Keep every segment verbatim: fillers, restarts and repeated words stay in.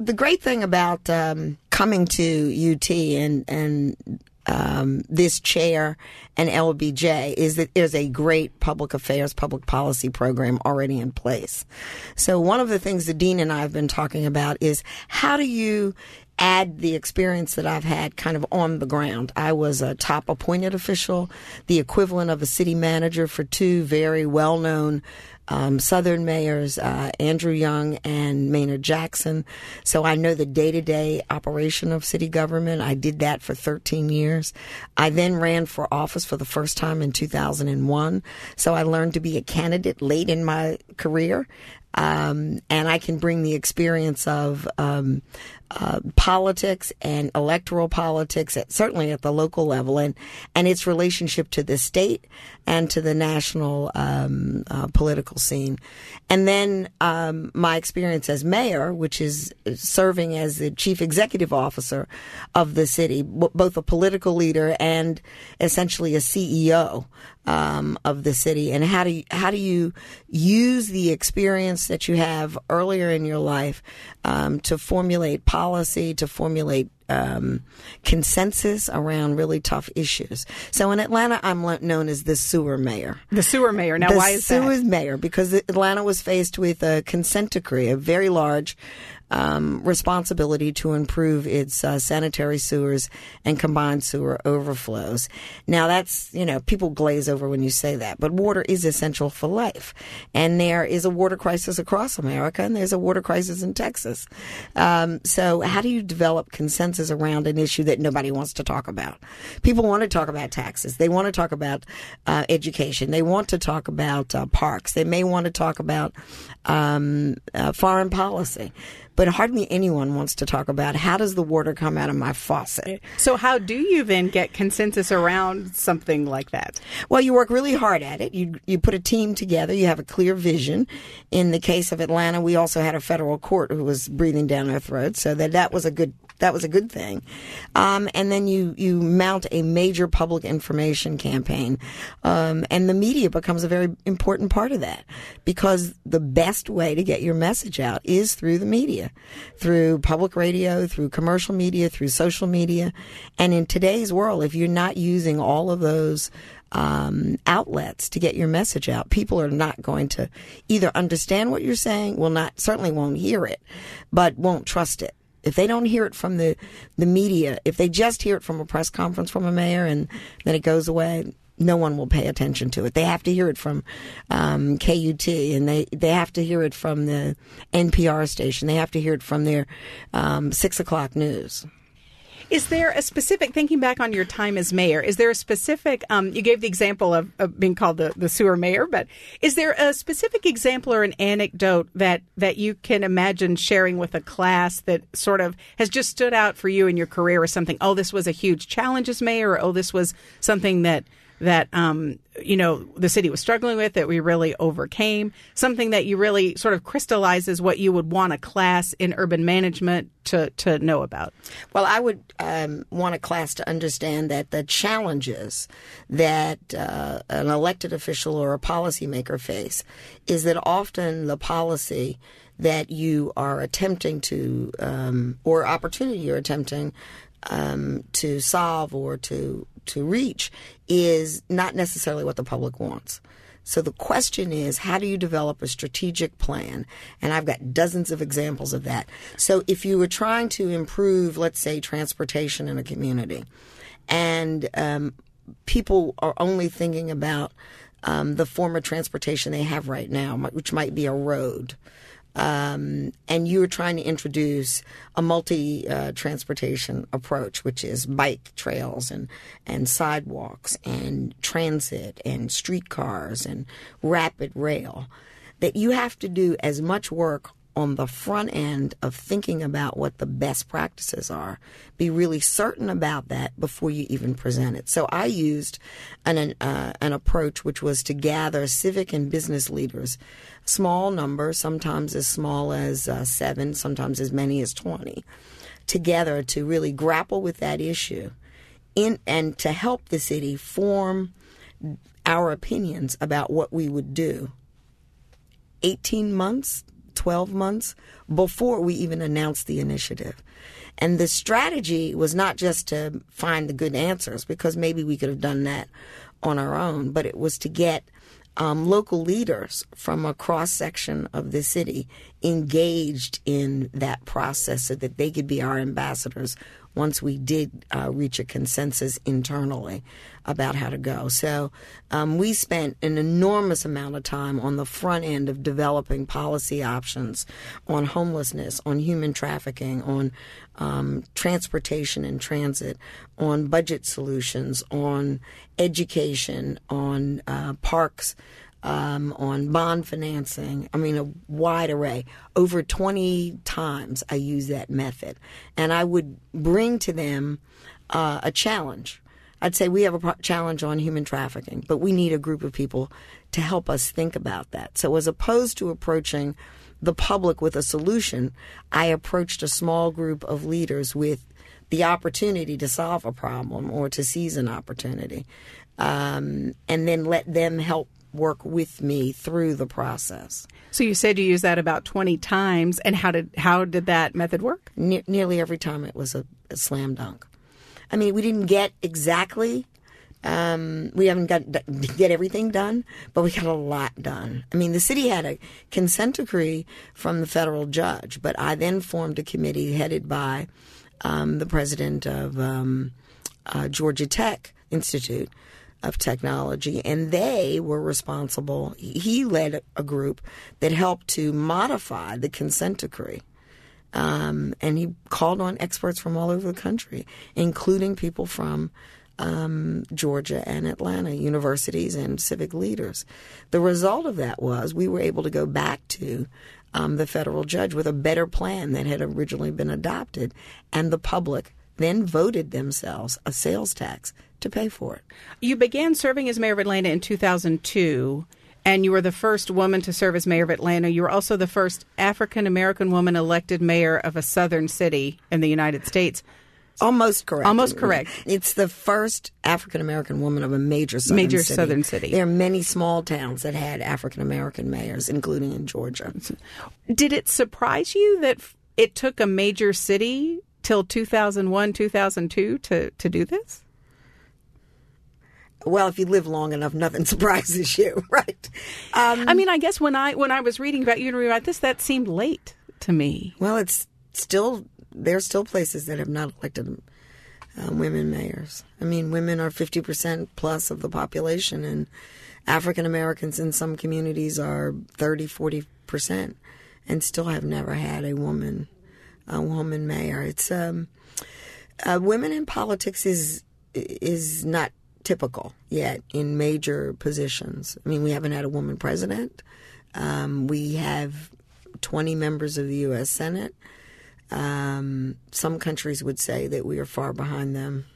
the great thing about um, coming to U T and and um, this chair and L B J is that there's a great public affairs, public policy program already in place. So one of the things the dean and I have been talking about is how do you add the experience that I've had kind of on the ground. I was a top appointed official, the equivalent of a city manager for two very well-known um, Southern mayors, uh, Andrew Young and Maynard Jackson. So I know the day-to-day operation of city government. I did that for thirteen years. I then ran for office for the first time in two thousand one. So I learned to be a candidate late in my career. Um, and I can bring the experience of um, uh, politics and electoral politics, at, certainly at the local level, and, and its relationship to the state and to the national um, uh, political scene. And then um, my experience as mayor, which is serving as the chief executive officer of the city, b- both a political leader and essentially a C E O um, of the city. And how do you, how do you use the experience that you have earlier in your life um, to formulate policy, to formulate um, consensus around really tough issues. So in Atlanta, I'm known as the sewer mayor. The sewer mayor. Now, the why is that? The sewer mayor, because Atlanta was faced with a consent decree, a very large Um, responsibility to improve its uh, sanitary sewers and combined sewer overflows. Now that's, you know, people glaze over when you say that, but water is essential for life. And there is a water crisis across America, and there's a water crisis in Texas. Um, so how do you develop consensus around an issue that nobody wants to talk about? People want to talk about taxes. They want to talk about uh, education. They want to talk about uh, parks. They may want to talk about um, uh, foreign policy. But hardly anyone wants to talk about how does the water come out of my faucet. So how do you then get consensus around something like that? Well, you work really hard at it. You you put a team together. You have a clear vision. In the case of Atlanta, we also had a federal court who was breathing down our throats, so that that was a good that was a good thing. Um, and then you you mount a major public information campaign, um, and the media becomes a very important part of that, because the best way to get your message out is through the media. Through public radio, through commercial media, through social media. And in today's world, if you're not using all of those um, outlets to get your message out, people are not going to either understand what you're saying, will not, certainly won't hear it, but won't trust it. If they don't hear it from the, the media, if they just hear it from a press conference from a mayor and then it goes away, no one will pay attention to it. They have to hear it from um, K U T, and they, they have to hear it from the N P R station. They have to hear it from their um, six o'clock news. Is there a specific, thinking back on your time as mayor, is there a specific, um, you gave the example of, of being called the, the sewer mayor, but is there a specific example or an anecdote that, that you can imagine sharing with a class that sort of has just stood out for you in your career, or something? Oh, this was a huge challenge as mayor, or oh, this was something that that, um, you know, the city was struggling with that we really overcame, something that you really sort of crystallizes what you would want a class in urban management to, to know about? Well, I would um, want a class to understand that the challenges that uh, an elected official or a policymaker face is that often the policy that you are attempting to, um, or opportunity you're attempting um, to solve or to to reach is not necessarily what the public wants. So the question is, how do you develop a strategic plan? And I've got dozens of examples of that. So if you were trying to improve, let's say, transportation in a community, and um, people are only thinking about um, the form of transportation they have right now, which might be a road, Um, and you're trying to introduce a multi-transportation uh, approach, which is bike trails and, and sidewalks and transit and streetcars and rapid rail, that you have to do as much work on the front end of thinking about what the best practices are. Be really certain about that before you even present it. So I used an uh, an approach which was to gather civic and business leaders, small numbers, sometimes as small as uh, seven, sometimes as many as twenty, together to really grapple with that issue in and to help the city form our opinions about what we would do. eighteen months twelve months before we even announced the initiative. And the strategy was not just to find the good answers, because maybe we could have done that on our own, but it was to get um, local leaders from a cross-section of the city engaged in that process so that they could be our ambassadors once we did uh, reach a consensus internally about how to go. So um, we spent an enormous amount of time on the front end of developing policy options on homelessness, on human trafficking, on um, transportation and transit, on budget solutions, on education, on uh, parks, Um, on bond financing. I mean, a wide array. Over twenty times I used that method. And I would bring to them uh, a challenge. I'd say, we have a pro- challenge on human trafficking, but we need a group of people to help us think about that. So as opposed to approaching the public with a solution, I approached a small group of leaders with the opportunity to solve a problem or to seize an opportunity, um, and then let them help work with me through the process. So you said you used that about twenty times, and how did how did that method work? Ne- nearly every time it was a, a slam dunk. I mean, we didn't get exactly, um, we haven't got get everything done, but we got a lot done. I mean, the city had a consent decree from the federal judge, but I then formed a committee headed by um, the president of um, uh, Georgia Tech Institute of Technology, and they were responsible. He led a group that helped to modify the consent decree. Um, and he called on experts from all over the country, including people from um, Georgia and Atlanta, universities and civic leaders. The result of that was we were able to go back to um, the federal judge with a better plan that had originally been adopted, and the public then voted themselves a sales tax to pay for it. You began serving as mayor of Atlanta in two thousand two, and you were the first woman to serve as mayor of Atlanta. You were also the first African-American woman elected mayor of a southern city in the United States. Almost correct. Almost correct. It's the first African-American woman of a major southern major city. southern city. There are many small towns that had African-American mayors, including in Georgia. Did it surprise you that it took a major city till two thousand one, two thousand two to, to do this? Well, if you live long enough, nothing surprises you, right? Um, I mean, I guess when I when I was reading about you and reading about this, that seemed late to me. Well, it's still, there are still places that have not elected uh, women mayors. I mean, women are fifty percent plus of the population, and African Americans in some communities are thirty, forty percent, and still have never had a woman, a woman mayor. It's um, uh, women in politics is is not typical yet in major positions. I mean, we haven't had a woman president. Um, we have twenty members of the U S Senate. Um, some countries would say that we are far behind them.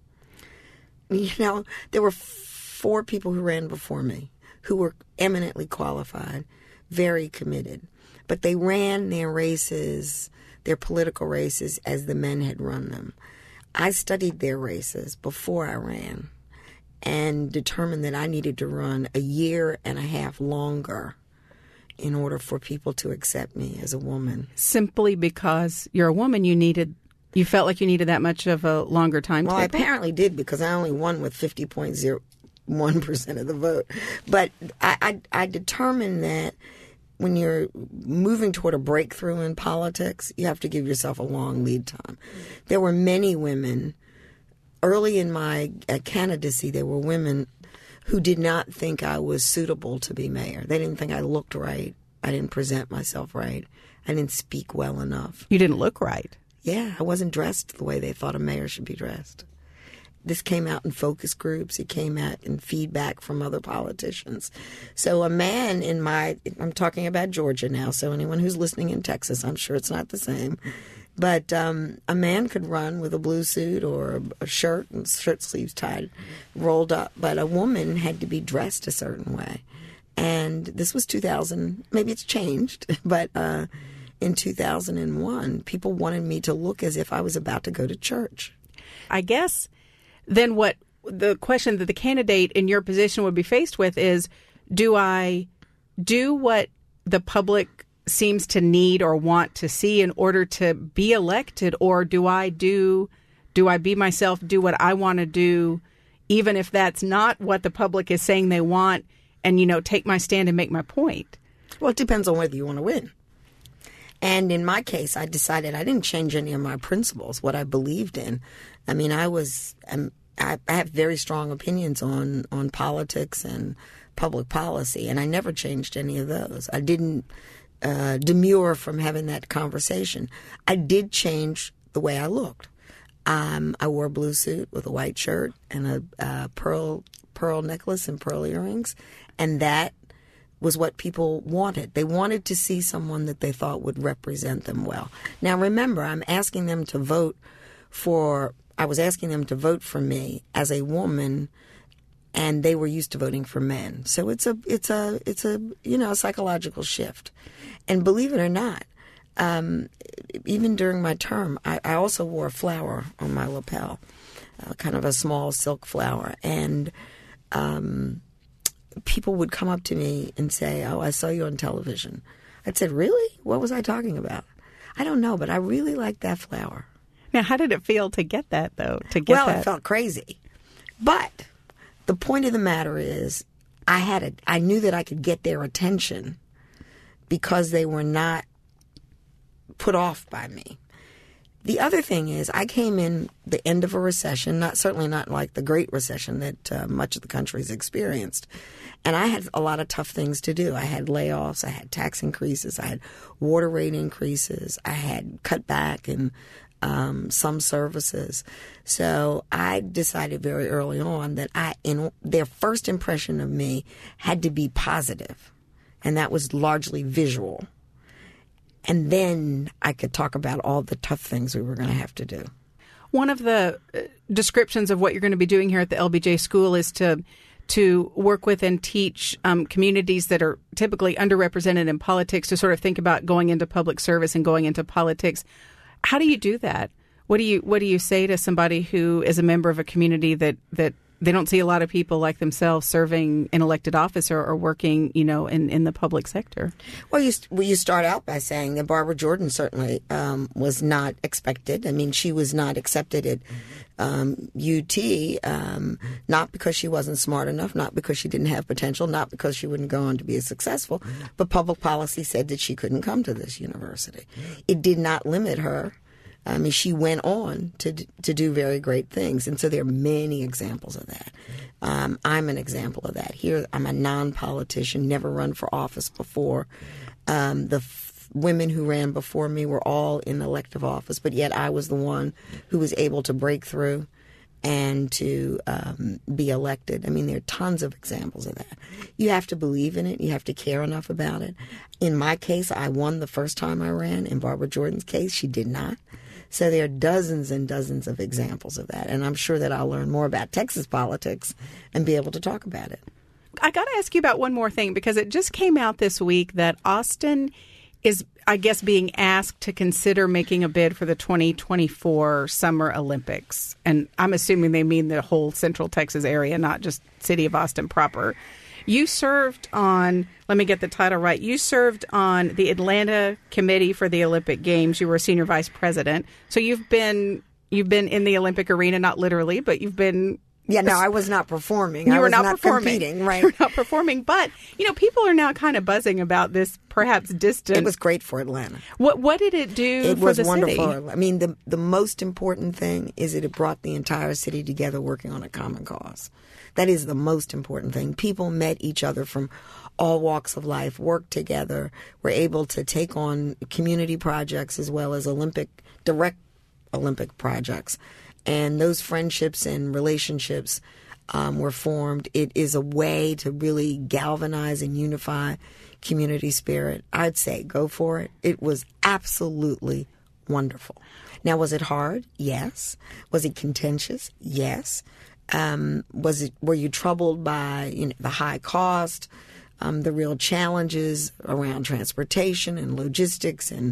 You know, there were four people who ran before me who were eminently qualified, very committed. But they ran their races, their political races, as the men had run them. I studied their races before I ran, and determined that I needed to run a year and a half longer in order for people to accept me as a woman. Simply because you're a woman, you needed, you felt like you needed that much of a longer time Well, table? I apparently did, because I only won with fifty point zero one percent of the vote. But I, I, I determined that when you're moving toward a breakthrough in politics, you have to give yourself a long lead time. There were many women. Early in my uh, candidacy, there were women who did not think I was suitable to be mayor. They didn't think I looked right. I didn't present myself right. I didn't speak well enough. You didn't look right. Yeah, I wasn't dressed the way they thought a mayor should be dressed. This came out in focus groups. It came out in feedback from other politicians. So a man in my, I'm talking about Georgia now, so anyone who's listening in Texas, I'm sure it's not the same. But um, a man could run with a blue suit or a, a shirt and shirt sleeves tied, rolled up. But a woman had to be dressed a certain way. And this was two thousand. Maybe it's changed. But uh, in two thousand one, people wanted me to look as if I was about to go to church. I guess then what the question that the candidate in your position would be faced with is, do I do what the public seems to need or want to see in order to be elected? Or do I do, do I be myself, do what I want to do, even if that's not what the public is saying they want, and, you know, take my stand and make my point? Well, it depends on whether you want to win. And in my case, I decided I didn't change any of my principles, what I believed in. I mean, I was, um, I, I have very strong opinions on, on politics and public policy, and I never changed any of those. I didn't uh, demur from having that conversation. I did change the way I looked. Um, I wore a blue suit with a white shirt and a uh, pearl pearl necklace and pearl earrings, and that was what people wanted. They wanted to see someone that they thought would represent them well. Now, remember, I'm asking them to vote for, I was asking them to vote for me as a woman, and they were used to voting for men. So it's a, it's a, it's a, you know, a psychological shift. And believe it or not, um, even during my term, I, I also wore a flower on my lapel, uh, kind of a small silk flower. And, um, people would come up to me and say, "Oh, I saw you on television." I'd said, "Really? What was I talking about?" "I don't know, but I really like that flower." Now, how did it feel to get that, though? To get well, that? It felt crazy. But the point of the matter is, I had a, I knew that I could get their attention because they were not put off by me. The other thing is, I came in the end of a recession, not certainly not like the Great Recession that uh, much of the country has experienced. And I had a lot of tough things to do. I had layoffs, I had tax increases, I had water rate increases, I had cut back in um, some services. So I decided very early on that I, in their first impression of me had to be positive, and that was largely visual. And then I could talk about all the tough things we were going to have to do. One of the descriptions of what you're going to be doing here at the L B J School is to to work with and teach um, communities that are typically underrepresented in politics to sort of think about going into public service and going into politics. How do you do that? What do you what do you say to somebody who is a member of a community that that they don't see a lot of people like themselves serving in elected office or, or working, you know, in, in the public sector? Well, you well, you start out by saying that Barbara Jordan certainly um, was not expected. I mean, she was not accepted at um, U T, um, not because she wasn't smart enough, not because she didn't have potential, not because she wouldn't go on to be successful, but public policy said that she couldn't come to this university. It did not limit her. I mean, she went on to to do very great things. And so there are many examples of that. Um, I'm an example of that. Here, I'm a non-politician, never run for office before. Um, the f- women who ran before me were all in elective office, but yet I was the one who was able to break through and to um, be elected. I mean, there are tons of examples of that. You have to believe in it. You have to care enough about it. In my case, I won the first time I ran. In Barbara Jordan's case, she did not. So there are dozens and dozens of examples of that. And I'm sure that I'll learn more about Texas politics and be able to talk about it. I got to ask you about one more thing, because it just came out this week that Austin is, I guess, being asked to consider making a bid for the twenty twenty-four Summer Olympics. And I'm assuming they mean the whole Central Texas area, not just city of Austin proper. You served on, let me get the title right, you served on the Atlanta Committee for the Olympic Games. You were a senior vice president. So you've been you've been in the Olympic arena, not literally, but you've been... Yeah, no, I was not performing. You I were was not, not performing. competing, right? You were not performing. But, you know, people are now kind of buzzing about this perhaps distant... It was great for Atlanta. What what did it do it for was the wonderful. city? I mean, the the most important thing is that it brought the entire city together working on a common cause. That is the most important thing. People met each other from all walks of life, worked together, were able to take on community projects as well as Olympic, direct Olympic projects. And those friendships and relationships um, were formed. It is a way to really galvanize and unify community spirit. I'd say go for it. It was absolutely wonderful. Now, was it hard? Yes. Was it contentious? Yes. Um, was it? Were you troubled by you know, the high cost, um, the real challenges around transportation and logistics, and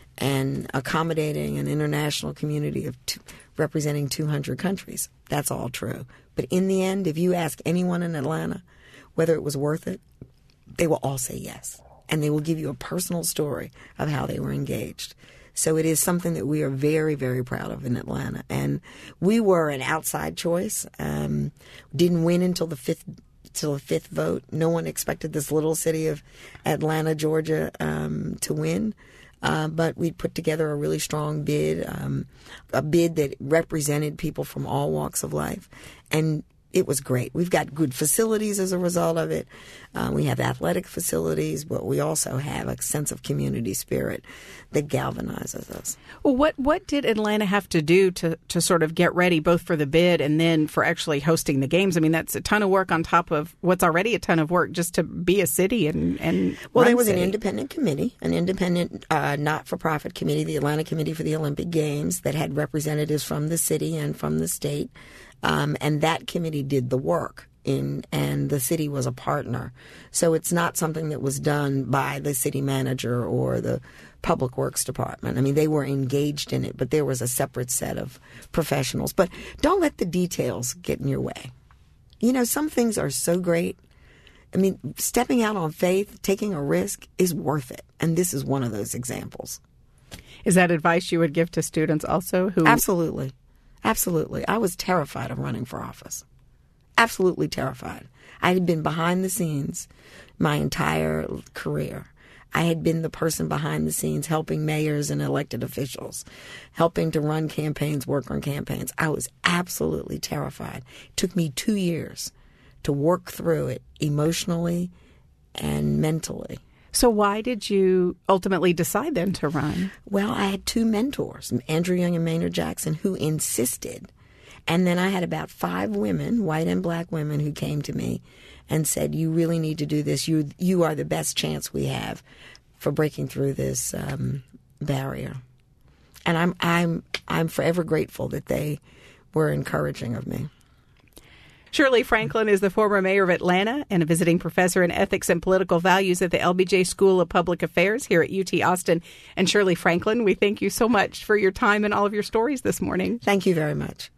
and accommodating an international community of two, representing two hundred countries? That's all true. But in the end, if you ask anyone in Atlanta whether it was worth it, they will all say yes. and they will give you a personal story of how they were engaged. So it is something that we are very, very proud of in Atlanta. And we were an outside choice. Um, didn't win until the fifth till the fifth vote. No one expected this little city of Atlanta, Georgia, um, to win. Uh, but we put together a really strong bid, um, a bid that represented people from all walks of life. And it was great. We've got good facilities as a result of it. Uh, we have athletic facilities, but we also have a sense of community spirit that galvanizes us. Well, what what did Atlanta have to do to, to sort of get ready, both for the bid and then for actually hosting the games? I mean, that's a ton of work on top of what's already a ton of work just to be a city and and well, there was city. an independent committee, an independent uh, not-for-profit committee, the Atlanta Committee for the Olympic Games, that had representatives from the city and from the state. Um, and that committee did the work, in, and the city was a partner. So it's not something that was done by the city manager or the public works department. I mean, they were engaged in it, but there was a separate set of professionals. But don't let the details get in your way. You know, some things are so great. I mean, stepping out on faith, taking a risk is worth it. And this is one of those examples. Is that advice you would give to students also? Who Absolutely. Absolutely. I was terrified of running for office. Absolutely terrified. I had been behind the scenes my entire career. I had been the person behind the scenes helping mayors and elected officials, helping to run campaigns, work on campaigns. I was absolutely terrified. It took me two years to work through it emotionally and mentally. So why did you ultimately decide then to run? Well, I had two mentors, Andrew Young and Maynard Jackson, who insisted. And then I had about five women, white and black women, who came to me and said, you really need to do this. You you are the best chance we have for breaking through this um, barrier. And I'm I'm I'm forever grateful that they were encouraging of me. Shirley Franklin is the former mayor of Atlanta and a visiting professor in ethics and political values at the L B J School of Public Affairs here at U T Austin. And Shirley Franklin, we thank you so much for your time and all of your stories this morning. Thank you very much.